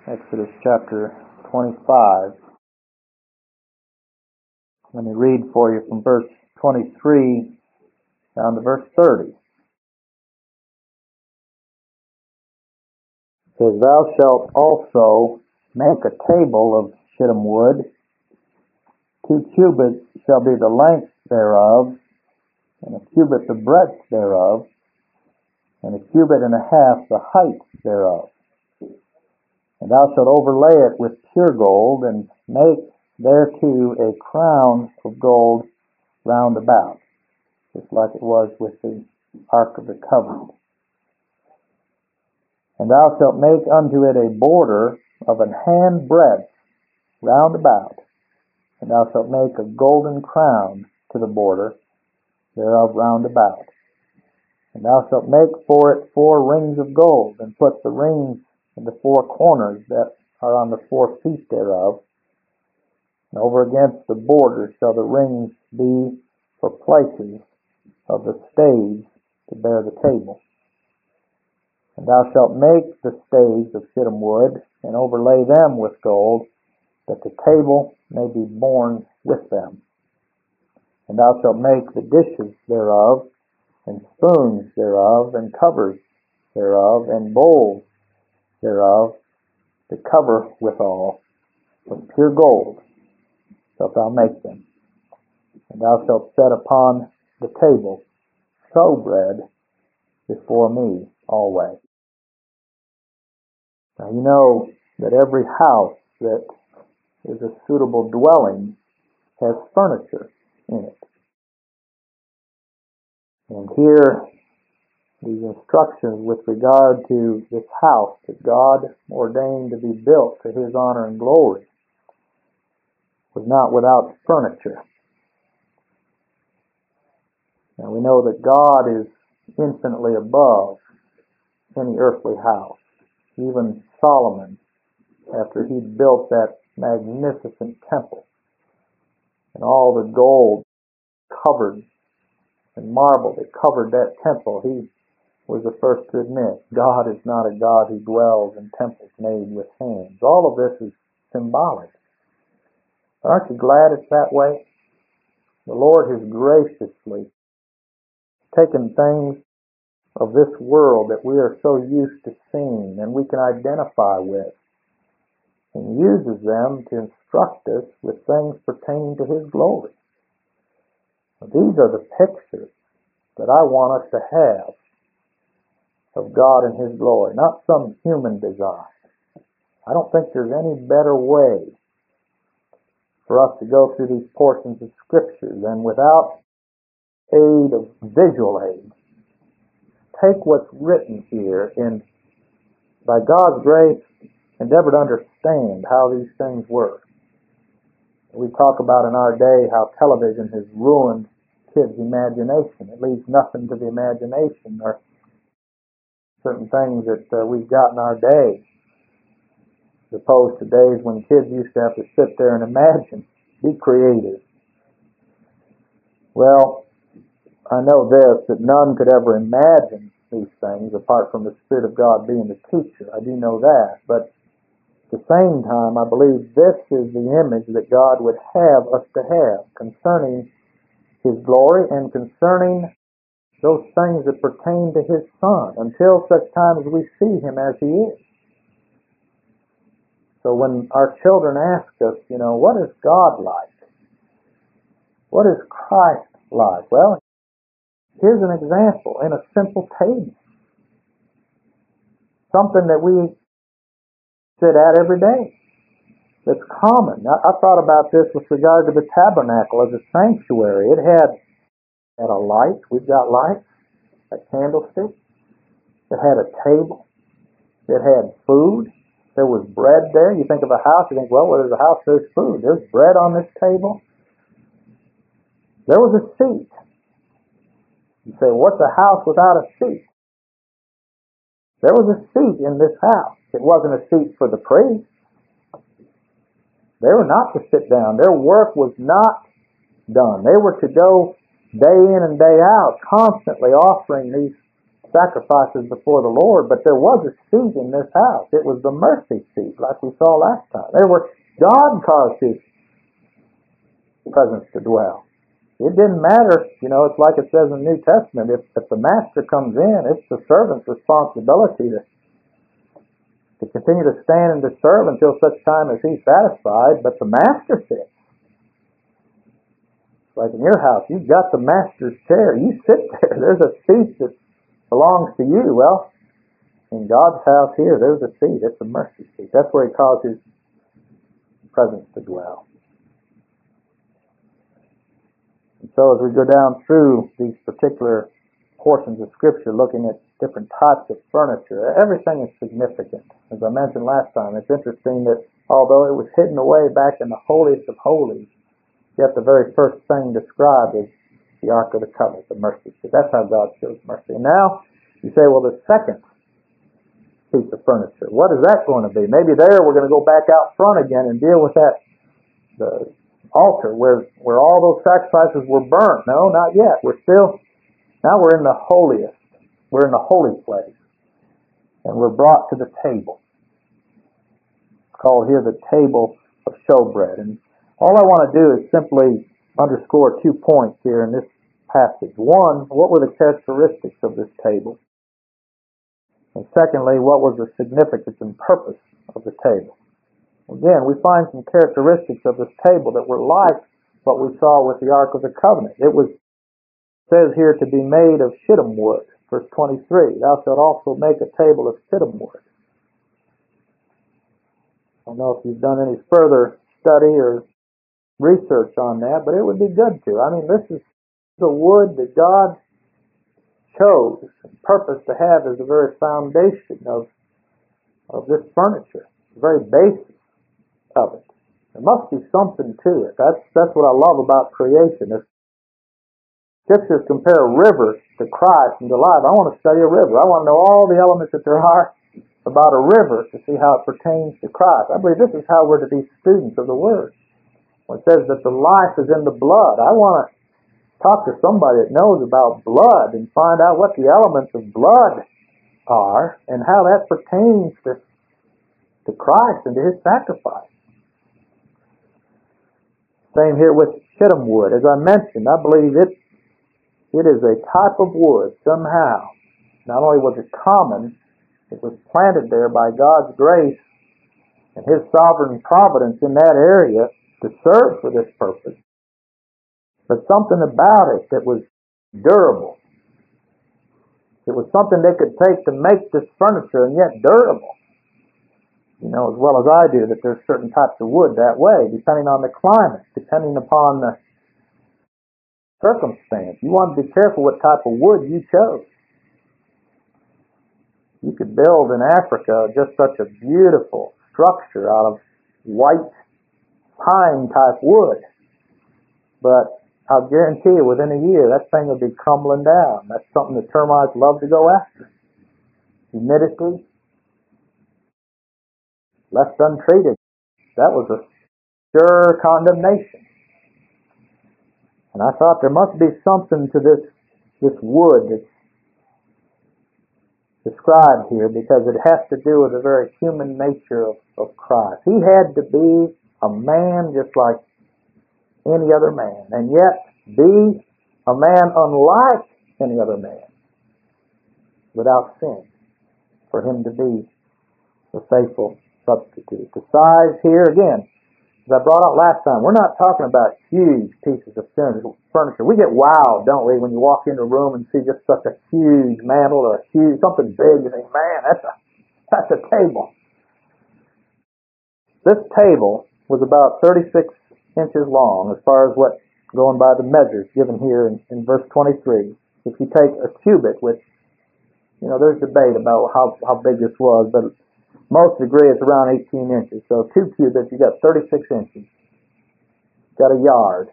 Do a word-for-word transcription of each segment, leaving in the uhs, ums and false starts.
Exodus chapter twenty-five. Let me read for you from verse twenty-three down to verse thirty. It says, Thou shalt also make a table of shittim wood. Two cubits shall be the length thereof, and a cubit the breadth thereof, and a cubit and a half the height thereof. And thou shalt overlay it with pure gold, and make thereto a crown of gold round about, just like it was with the Ark of the Covenant. And thou shalt make unto it a border of an hand breadth round about, and thou shalt make a golden crown to the border thereof round about. And thou shalt make for it four rings of gold, and put the rings in the four corners that are on the four feet thereof. And over against the border shall the rings be for places of the staves to bear the table. And thou shalt make the staves of shittim wood, and overlay them with gold, that the table may be borne with them. And thou shalt make the dishes thereof, and spoons thereof, and covers thereof, and bowls thereof, to cover withal, with pure gold shalt thou make them. And thou shalt set upon the table showbread before me always. Now you know that every house that is a suitable dwelling has furniture in it. And here, these instructions with regard to this house that God ordained to be built to His honor and glory was not without furniture. Now we know that God is infinitely above any earthly house. Even Solomon, after he built that magnificent temple, and all the gold covered and marble that covered that temple, he was the first to admit God is not a God who dwells in temples made with hands. All of this is symbolic. Aren't you glad it's that way? The Lord has graciously taken things of this world that we are so used to seeing and we can identify with, and uses them to instruct us with things pertaining to His glory. Now, these are the pictures that I want us to have of God and His glory, not some human design. I don't think there's any better way for us to go through these portions of Scripture than without aid of visual aid. Take what's written here and, by God's grace, endeavor to understand how these things work. We talk about in our day how television has ruined kids' imagination. It leaves nothing to the imagination, or certain things that uh, we've got in our day, as opposed to days when kids used to have to sit there and imagine, be creative. Well, I know this, that none could ever imagine these things apart from the Spirit of God being the teacher. I do know that. But at the same time, I believe this is the image that God would have us to have concerning His glory and concerning those things that pertain to His Son, until such time as we see Him as He is. So when our children ask us, you know, what is God like? What is Christ like? Well, here's an example in a simple table. Something that we sit at every day. That's common. I, I thought about this with regard to the tabernacle as a sanctuary. It had, had a light. We've got lights. A candlestick. It had a table. It had food. There was bread there. You think of a house, you think, well, where there's a house, there's food. There's bread on this table. There was a seat. You say, what's a house without a seat? There was a seat in this house. It wasn't a seat for the priests. They were not to sit down. Their work was not done. They were to go day in and day out, constantly offering these sacrifices before the Lord, but there was a seat in this house. It was the mercy seat, like we saw last time. There were God caused His presence to dwell. It didn't matter, you know, it's like it says in the New Testament, if, if the master comes in, it's the servant's responsibility to, to continue to stand and to serve until such time as he's satisfied, but the master sits. Like in your house, you've got the master's chair. You sit there. There's a seat that belongs to you. Well, in God's house here, there's a seat. It's a mercy seat. That's where He causes His presence to dwell. And so as we go down through these particular portions of Scripture, looking at different types of furniture, everything is significant. As I mentioned last time, it's interesting that although it was hidden away back in the holiest of holies, yet the very first thing described is the Ark of the Covenant, the mercy seat. That's how God shows mercy. And now you say, well, the second piece of furniture, what is that going to be? Maybe there we're going to go back out front again and deal with that, the altar where, where all those sacrifices were burnt. No, not yet. We're still, now we're in the holiest. We're in the holy place. And we're brought to the table. It's called here the table of showbread. And all I want to do is simply underscore two points here in this passage. One, what were the characteristics of this table? And secondly, what was the significance and purpose of the table? Again, we find some characteristics of this table that were like what we saw with the Ark of the Covenant. It was, says here, to be made of shittim wood. Verse twenty-three, thou shalt also make a table of shittim wood. I don't know if you've done any further study or research on that, but it would be good to. I mean, this is the wood that God chose and purposed to have as the very foundation of, of this furniture, the very basis of it. There must be something to it. That's that's what I love about creation. If Scriptures compare a river to Christ and to life, I want to study a river. I want to know all the elements that there are about a river to see how it pertains to Christ. I believe this is how we're to be students of the Word. When it says that the life is in the blood, I want to talk to somebody that knows about blood and find out what the elements of blood are and how that pertains to, to Christ and to His sacrifice. Same here with shittim wood. As I mentioned, I believe it it is a type of wood somehow. Not only was it common, it was planted there by God's grace and His sovereign providence in that area to serve for this purpose. But something about it that was durable. It was something they could take to make this furniture and yet durable. You know as well as I do that there's certain types of wood that way, depending on the climate, depending upon the circumstance. You want to be careful what type of wood you chose. You could build in Africa just such a beautiful structure out of white pine type wood. But I'll guarantee you within a year that thing will be crumbling down. That's something the termites love to go after. Humidity, left untreated. That was a sure condemnation. And I thought there must be something to this this wood that's described here because it has to do with the very human nature of, of Christ. He had to be a man just like any other man, and yet be a man unlike any other man without sin for Him to be the faithful substitute. The size here, again, as I brought out last time, we're not talking about huge pieces of furniture. We get wowed, don't we, when you walk into a room and see just such a huge mantle or a huge, something big, and think, man, that's a, that's a table. This table was about thirty-six inches long as far as what, going by the measures given here in, in verse twenty-three. If you take a cubit, which, you know, there's debate about how, how big this was, but most agree it's around eighteen inches. So two cubits, you got thirty-six inches. Got a yard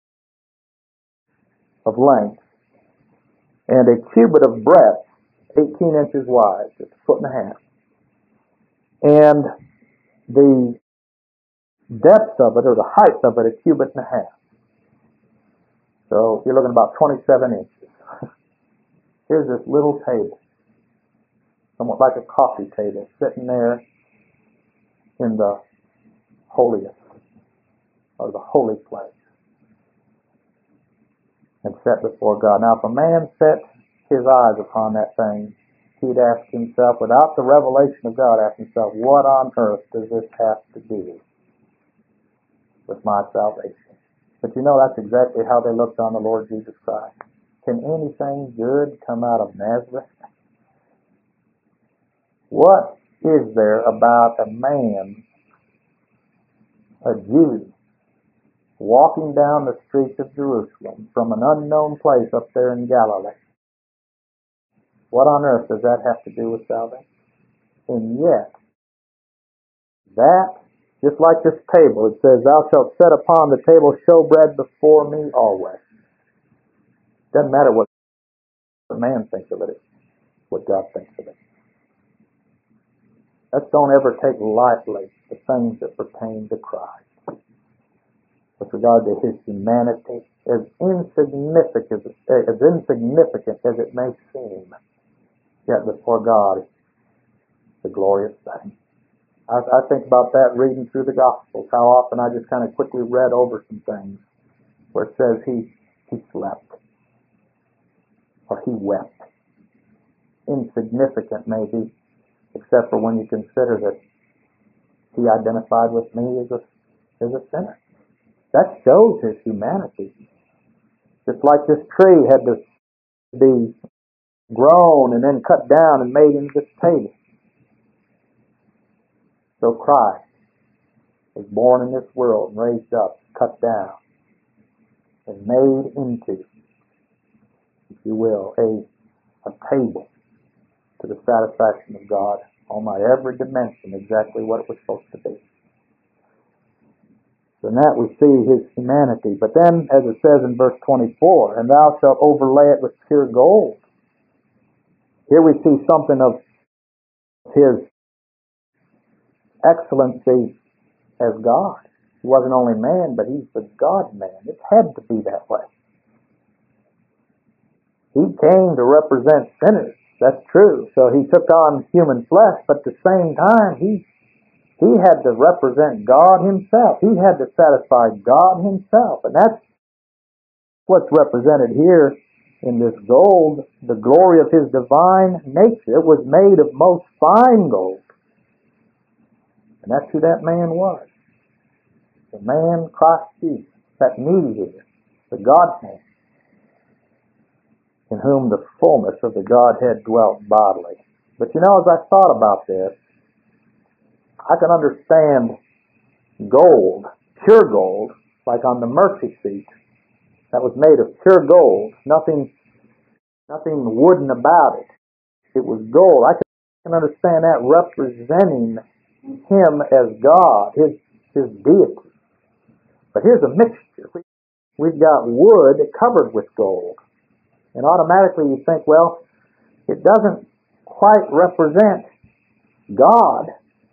of length. And a cubit of breadth, eighteen inches wide, just a foot and a half. And the depth of it, or the height of it, a cubit and a half. So you're looking about twenty-seven inches. Here's this little table. somewhat like a coffee table, sitting there in the holiest, or the holy place, and set before God. Now, if a man set his eyes upon that thing, he'd ask himself, without the revelation of God, ask himself, what on earth does this have to do with my salvation? But you know, that's exactly how they looked on the Lord Jesus Christ. Can anything good come out of Nazareth? What is there about a man, a Jew, walking down the streets of Jerusalem from an unknown place up there in Galilee? What on earth does that have to do with salvation? And yet, that, just like this table, it says, thou shalt set upon the table showbread before me always. Doesn't matter what the man thinks of it, it's what God thinks of it. Let's don't ever take lightly the things that pertain to Christ. With regard to his humanity, as insignificant as insignificant as it may seem, yet before God, it's a glorious thing. I, I think about that reading through the Gospels, how often I just kind of quickly read over some things where it says he, he slept, or he wept. Insignificant maybe, except for when you consider that he identified with me as a, as a sinner. That shows his humanity. Just like this tree had to be grown and then cut down and made into this table. So Christ was born in this world and raised up, cut down, and made into, if you will, a, a table to the satisfaction of God on my every dimension, exactly what it was supposed to be. So in that we see his humanity. But then, as it says in verse twenty-four, and thou shalt overlay it with pure gold. Here we see something of his excellency as God. He wasn't only man, but he's the God-man. It had to be that way. He came to represent sinners. That's true. So he took on human flesh, but at the same time, he He had to represent God himself. He had to satisfy God himself. And that's what's represented here in this gold, the glory of his divine nature. It was made of most fine gold. And that's who that man was. The man Christ Jesus, that mediator, the God-man, in whom the fullness of the Godhead dwelt bodily. But you know, as I thought about this, I can understand gold, pure gold, like on the mercy seat, that was made of pure gold, nothing, nothing wooden about it. It was gold. I can understand that representing him as God, his his deity. But here's a mixture. We've got wood covered with gold, and automatically you think, well, it doesn't quite represent God.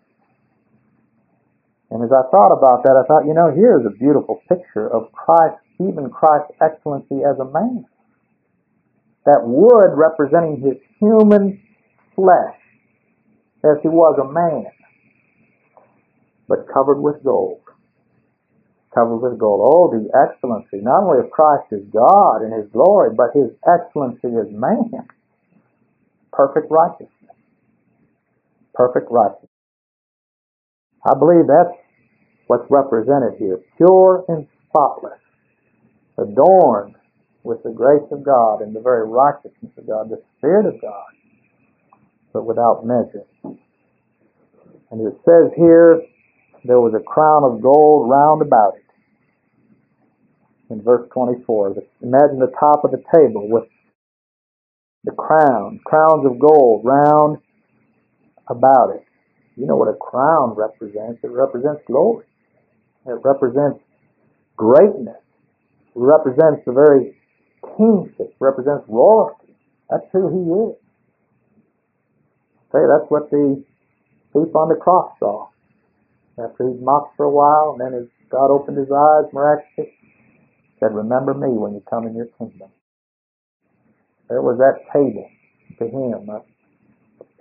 And as I thought about that, I thought, you know, here's a beautiful picture of Christ, even Christ's excellency as a man. That wood representing his human flesh, as he was a man, but covered with gold. Covered with gold. Oh, the excellency, not only of Christ as God and his glory, but his excellency as man. Perfect righteousness. Perfect righteousness. I believe that's what's represented here. Pure and spotless. Adorned with the grace of God and the very righteousness of God, the Spirit of God, but without measure. And it says here, there was a crown of gold round about it. In verse twenty-four, imagine the top of the table with the crown, crowns of gold round about it. You know what a crown represents. It represents glory. It represents greatness. It represents the very kingship. It represents royalty. That's who he is. Say, that's what the thief on the cross saw. After he'd mocked for a while, and then as God opened his eyes miraculously, said, remember me when you come in your kingdom. There was that table to him, a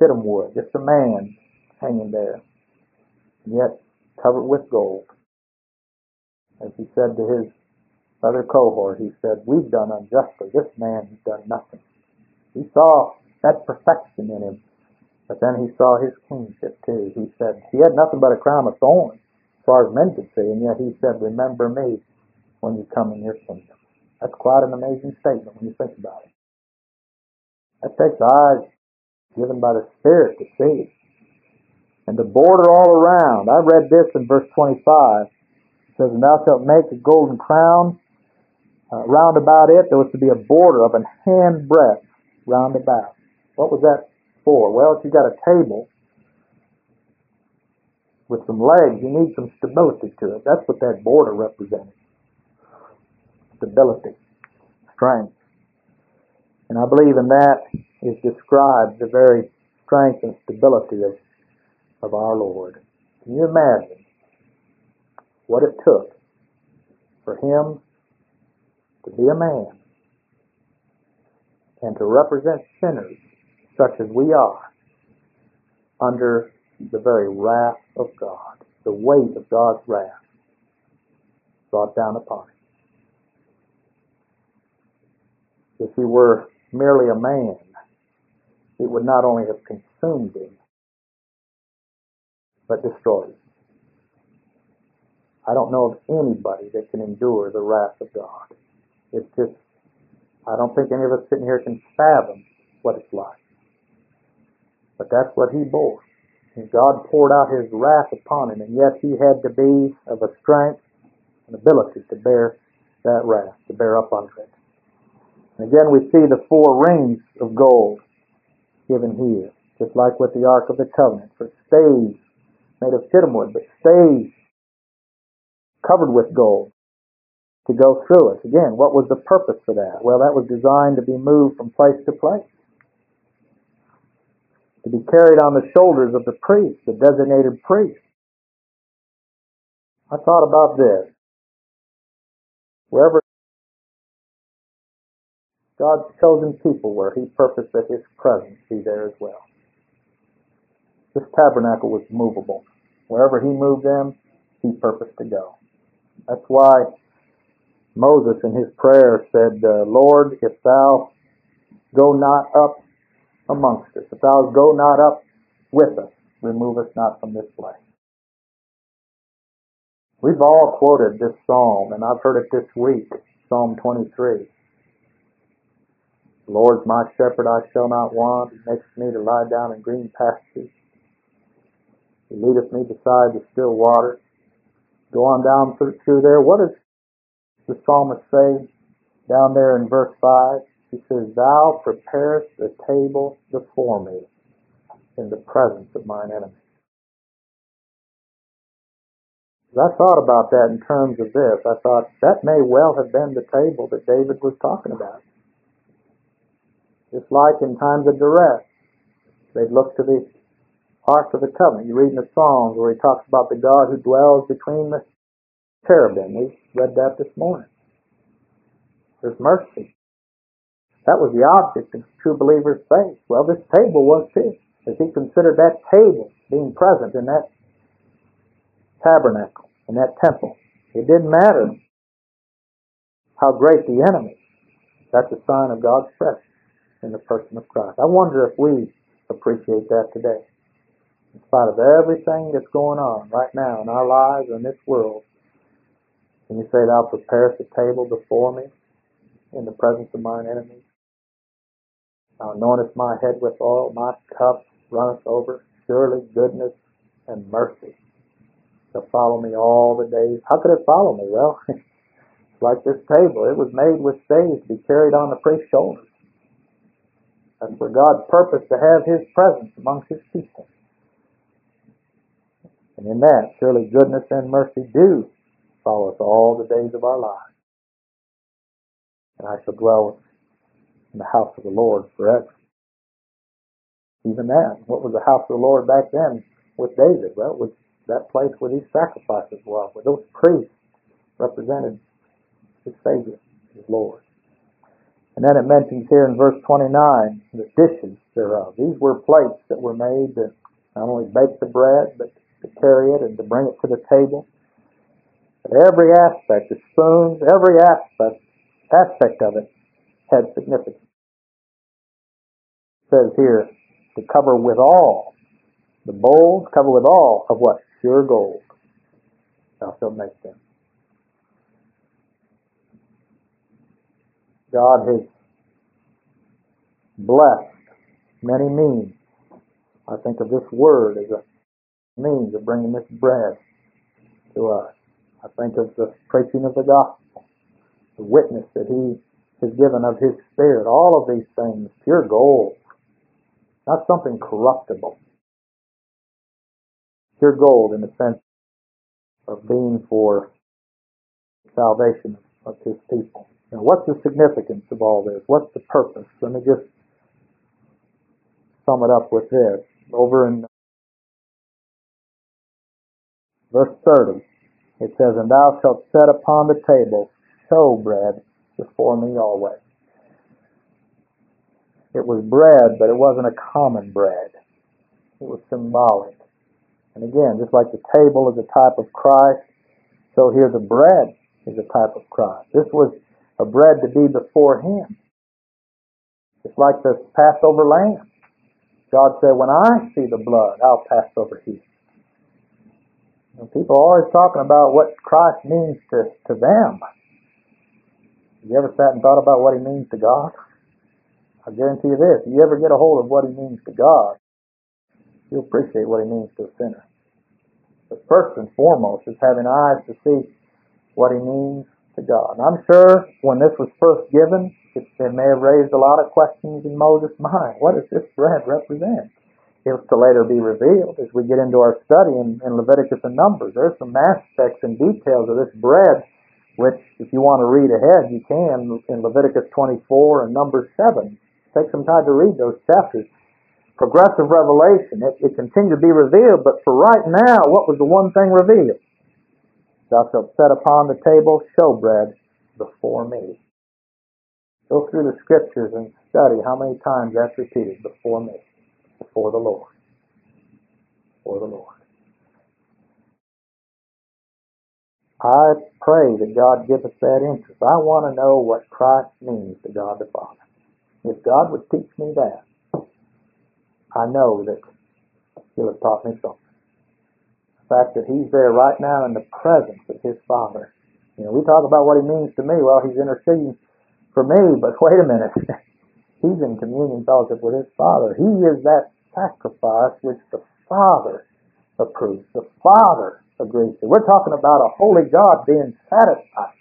shittim wood, just a man hanging there, and yet covered with gold. As he said to his other cohort, he said, "We've done unjustly. This man has done nothing." He saw that perfection in him, but then he saw his kingship too. He said he had nothing but a crown of thorns, as far as men could see, and yet he said, "Remember me when you come in your kingdom." That's quite an amazing statement when you think about it. That takes eyes given by the Spirit to see. And the border all around. I read this in verse twenty-five. It says, "And thou shalt make a golden crown uh, round about it." There was to be a border of an hand breadth round about. What was that for? Well, if you got a table with some legs, you need some stability to it. That's what that border represented. Stability, strength. And I believe in that is described the very strength and stability of, of our Lord. Can you imagine what it took for him to be a man and to represent sinners such as we are under the very wrath of God, the weight of God's wrath brought down upon him? If he were merely a man, it would not only have consumed him, but destroyed him. I don't know of anybody that can endure the wrath of God. It's just, I don't think any of us sitting here can fathom what it's like. But that's what he bore. And God poured out his wrath upon him, and yet he had to be of a strength and ability to bear that wrath, to bear up under it. And again, we see the four rings of gold given here, just like with the Ark of the Covenant, for staves made of shittim wood, but staves covered with gold to go through it. Again, what was the purpose for that? Well, that was designed to be moved from place to place, to be carried on the shoulders of the priest, the designated priest. I thought about this. Wherever God's chosen people were, he purposed that his presence be there as well. This tabernacle was movable. Wherever he moved them, he purposed to go. That's why Moses in his prayer said, uh, "Lord, if thou go not up amongst us, if thou go not up with us, remove us not from this place." We've all quoted this psalm, and I've heard it this week, Psalm twenty-three. "The Lord's my shepherd, I shall not want. He maketh me to lie down in green pastures. He leadeth me beside the still waters." Go on down through, through there. What does the psalmist say down there in verse five? He says, "Thou preparest the table before me in the presence of mine enemies." As I thought about that in terms of this, I thought that may well have been the table that David was talking about. Just like in times of duress, they'd look to the Ark of the Covenant. You read in the Psalms where he talks about the God who dwells between the cherubim. We read that this morning. There's mercy. That was the object of true believers' faith. Well, this table was too, as he considered that table being present in that tabernacle, in that temple. It didn't matter how great the enemy. That's a sign of God's presence in the person of Christ. I wonder if we appreciate that today. In spite of everything that's going on right now in our lives and in this world, can you say, "Thou preparest a table before me in the presence of mine enemies? Thou anointest my head with oil, my cup runneth over. Surely goodness and mercy shall follow me all the days." How could it follow me? Well, it's like this table. It was made with staves to be carried on the priest's shoulders. That's where God purposed to have his presence amongst his people. And in that, surely goodness and mercy do follow us all the days of our lives. And I shall dwell in the house of the Lord forever. Even that, what was the house of the Lord back then with David? Well, it was that place where these sacrifices were, where those priests represented his Savior, his Lord. And then it mentions here in verse twenty-nine, the dishes thereof. These were plates that were made to not only bake the bread, but to carry it and to bring it to the table. But every aspect, the spoons, every aspect, aspect of it had significance. It says here, to cover withal, the bowls cover withal of what? Pure gold. Thou shalt make them. God has blessed many means. I think of this word as a means of bringing this bread to us. I think of the preaching of the gospel, the witness that He has given of His Spirit. All of these things, pure gold, not something corruptible. Pure gold in the sense of being for salvation of His people. Now, what's the significance of all this? What's the purpose? Let me just sum it up with this. Over in verse thirty, it says, And thou shalt set upon the table showbread before me always. It was bread, but it wasn't a common bread. It was symbolic. And again, just like the table is a type of Christ, so here the bread is a type of Christ. This was a bread to be before Him. It's like the Passover lamb. God said, when I see the blood, I'll pass over here. And people are always talking about what Christ means to, to them. Have you ever sat and thought about what He means to God? I guarantee you this, if you ever get a hold of what He means to God, you'll appreciate what He means to a sinner. But first and foremost is having eyes to see what He means to God. And I'm sure when this was first given, it, it may have raised a lot of questions in Moses' mind. What does this bread represent? It was to later be revealed as we get into our study in, in Leviticus and Numbers. There's some aspects and details of this bread which, if you want to read ahead, you can in Leviticus twenty-four and Numbers seven. Take some time to read those chapters. Progressive revelation. It, it continued to be revealed, but for right now, what was the one thing revealed? Thou shalt set upon the table showbread before me. Go through the scriptures and study how many times that's repeated. Before me. Before the Lord. Before the Lord. I pray that God give us that interest. I want to know what Christ means to God the Father. If God would teach me that, I know that He'll have taught me something. The fact that He's there right now in the presence of His Father. You know, we talk about what He means to me. Well, He's interceding for me, but wait a minute. He's in communion fellowship with His Father. He is that sacrifice which the Father approves. The Father agrees to. We're talking about a holy God being satisfied.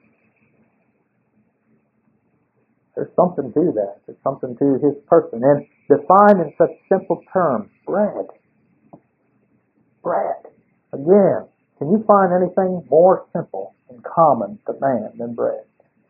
There's something to that. There's something to His person. And defined in such simple terms, bread. Bread. Again, can you find anything more simple and common to man than bread?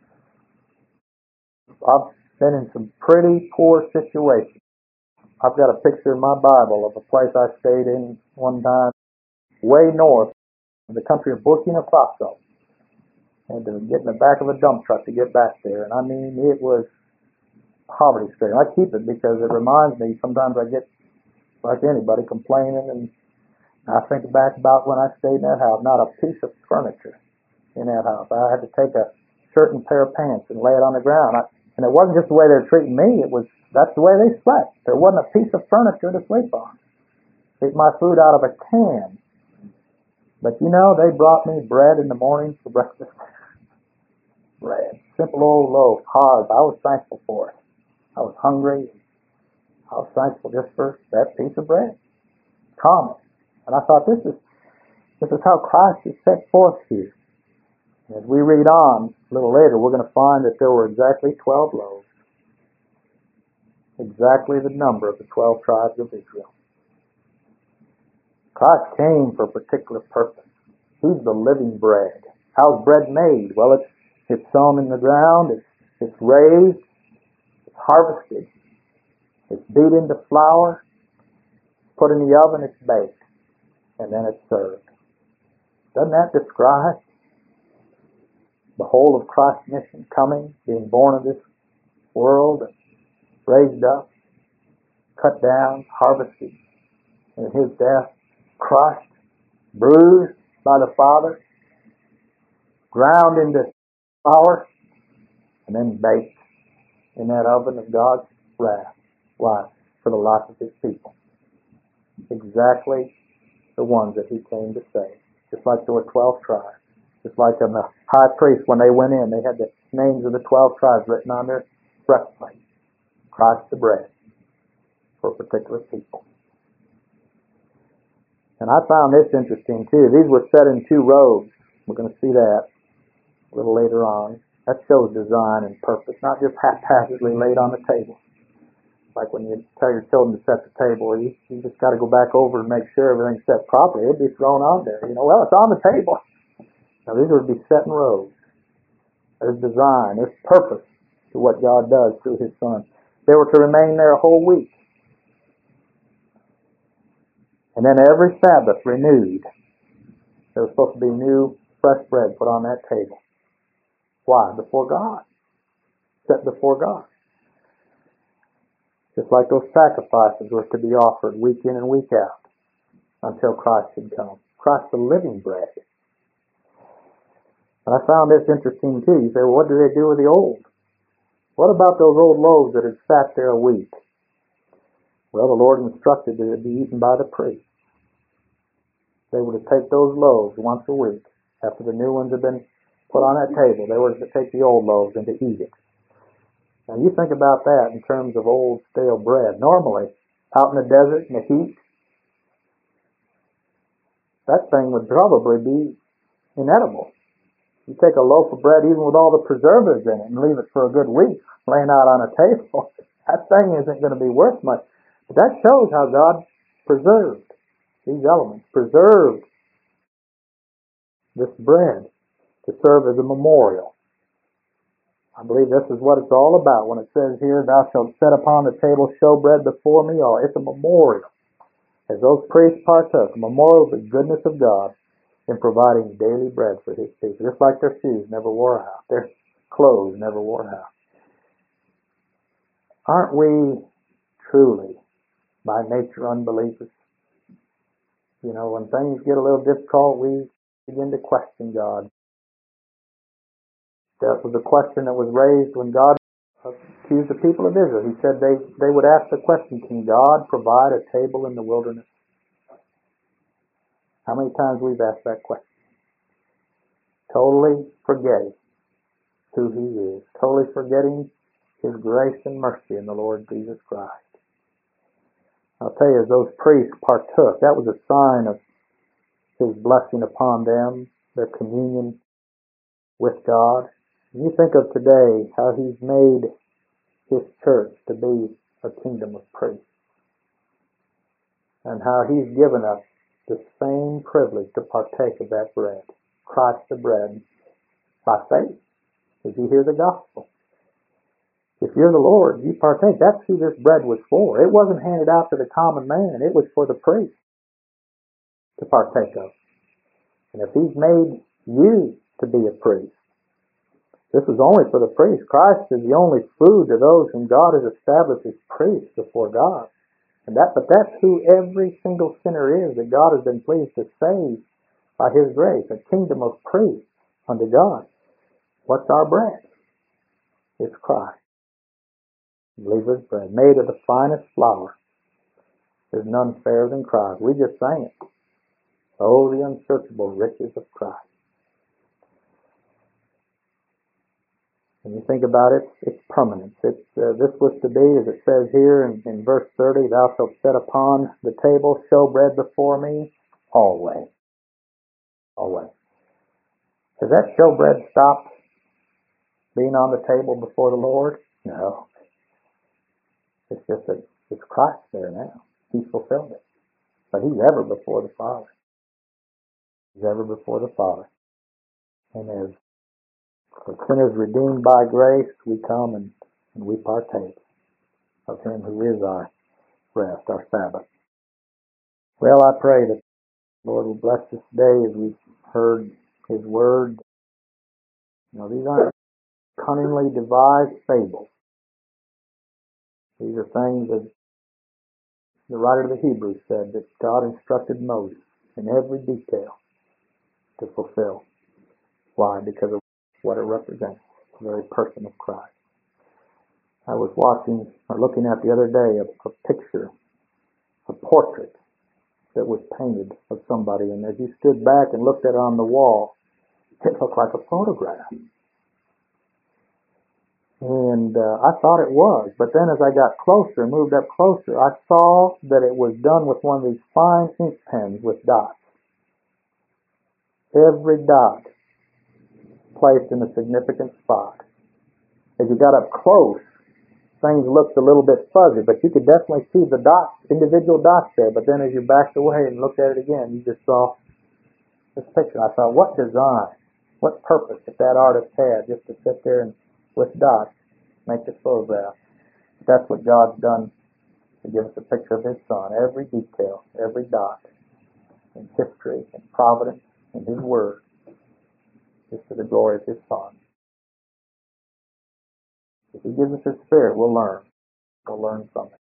I've been in some pretty poor situations. I've got a picture in my Bible of a place I stayed in one time way north of the country of Burkina Faso. I had to get in the back of a dump truck to get back there. And I mean, it was poverty stricken. I keep it because it reminds me, sometimes I get, like anybody, complaining, and I think back about when I stayed in that house. Not a piece of furniture in that house. I had to take a shirt and pair of pants and lay it on the ground. I, and it wasn't just the way they were treating me. It was, that's the way they slept. There wasn't a piece of furniture to sleep on. Eat my food out of a can. But you know, they brought me bread in the morning for breakfast. Bread. Simple old loaf, hard. I was thankful for it. I was hungry. I was thankful just for that piece of bread. Common. And I thought, this is this is how Christ is set forth here. As we read on a little later, we're going to find that there were exactly twelve loaves. Exactly the number of the twelve tribes of Israel. Christ came for a particular purpose. He's the living bread. How's bread made? Well, it's it's sown in the ground, it's it's raised, it's harvested, it's beat into flour, put in the oven, it's baked, and then it's served. Doesn't that describe the whole of Christ's mission, coming, being born of this world, and raised up? cut down, harvested, and his death, crushed, bruised by the Father, ground into flour, and then baked in that oven of God's wrath. Why? For the life of his people. Exactly the ones that he came to save. Just like there were twelve tribes. Just like the high priest, when they went in, they had the names of the twelve tribes written on their breastplate. Christ the bread for particular people. And I found this interesting too. These were set in two rows. We're going to see that a little later on. That shows design and purpose, not just haphazardly laid on the table. Like when you tell your children to set the table, you, you just got to go back over and make sure everything's set properly. It'd be thrown on there. You know, well, it's on the table. Now, these would be set in rows. There's design, there's purpose to what God does through his Son. They were to remain there a whole week. And then every Sabbath renewed. There was supposed to be new, fresh bread put on that table. Why? Before God. Set before God. Just like those sacrifices were to be offered week in and week out until Christ had come. Christ the living bread. And I found this interesting too. You say, well, what do they do with the old? What about those old loaves that had sat there a week? Well, the Lord instructed that it be eaten by the priest. They were to take those loaves once a week. After the new ones had been put on that table, they were to take the old loaves and to eat it. Now you think about that in terms of old stale bread. Normally, out in the desert in the heat, that thing would probably be inedible. You take a loaf of bread even with all the preservatives in it and leave it for a good week laying out on a table, that thing isn't going to be worth much. But that shows how God preserved these elements, preserved this bread to serve as a memorial. I believe this is what it's all about when it says here, thou shalt set upon the table showbread before me. Oh, it's a memorial. As those priests partook, a memorial of the goodness of God in providing daily bread for his people. Just like their shoes never wore out. Their clothes never wore out. Aren't we truly, by nature, unbelievers? You know, when things get a little difficult, we begin to question God. That was a question that was raised when God accused the people of Israel. He said they, they would ask the question, can God provide a table in the wilderness? How many times we've asked that question? Totally forgetting who he is. Totally forgetting his grace and mercy in the Lord Jesus Christ. I'll tell you, as those priests partook, that was a sign of his blessing upon them, their communion with God. And you think of today how he's made his church to be a kingdom of priests. And how he's given us the same privilege to partake of that bread. Christ the bread by faith. As you hear the gospel. If you're the Lord, you partake. That's who this bread was for. It wasn't handed out to the common man. It was for the priest to partake of. And if he's made you to be a priest, this is only for the priest. Christ is the only food to those whom God has established as priests before God. And that, but that's who every single sinner is that God has been pleased to save by his grace, a kingdom of priests unto God. What's our bread? It's Christ. Believer's bread, made of the finest flour. There's none fairer than Christ. We just sang it. Oh, the unsearchable riches of Christ. When you think about it, it's permanence. It's, uh, this was to be, as it says here in, in verse thirty, thou shalt set upon the table showbread before me always. Always. Has that showbread stopped being on the table before the Lord? No. It's just that it's Christ there now. He's fulfilled it. But he's ever before the Father. He's ever before the Father. And as the sinners redeemed by grace, we come and, and we partake of him who is our rest, our Sabbath. Well, I pray that the Lord will bless this day as we've heard his word. You know, these aren't cunningly devised fables. These are things that The writer of the Hebrews said that God instructed Moses in every detail to fulfill. Why? Because of what it represents, the very person of Christ. I was watching, or looking at the other day, a, a picture, a portrait that was painted of somebody, and as you stood back and looked at it on the wall, it looked like a photograph. And uh, I thought it was, but then as I got closer, moved up closer, I saw that it was done with one of these fine ink pens with dots. Every dot placed in a significant spot. As you got up close, things looked a little bit fuzzy, but you could definitely see the dots, individual dots there. But then as you backed away and looked at it again, you just saw this picture. I thought, what design, what purpose that that artist had just to sit there and with dots make this photograph. That's what God's done to give us a picture of His Son. Every detail, every dot in history and providence and His Word is to the glory of His Son. If He gives us His Spirit, we'll learn. We'll learn from it.